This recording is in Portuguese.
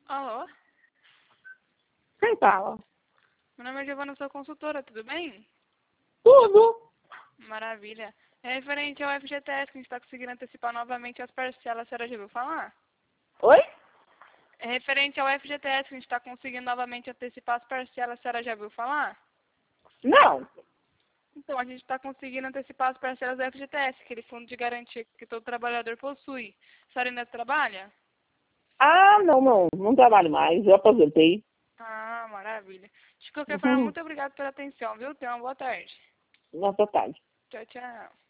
Alô? Quem fala? Meu nome é Giovana, sou consultora, tudo bem? Tudo. Maravilha. É referente ao FGTS, que a gente está conseguindo antecipar novamente as parcelas, a senhora já ouviu falar? Oi? É referente ao FGTS, que a gente está conseguindo novamente antecipar as parcelas, a senhora já ouviu falar? Não. Então, a gente está conseguindo antecipar as parcelas do FGTS, aquele fundo de garantia que todo trabalhador possui. A senhora ainda trabalha? Ah, não trabalho mais. Eu aposentei. Ah, maravilha. De qualquer forma, Uhum. muito obrigada pela atenção, viu? Tenha uma boa tarde. Na total. Tchau, tchau.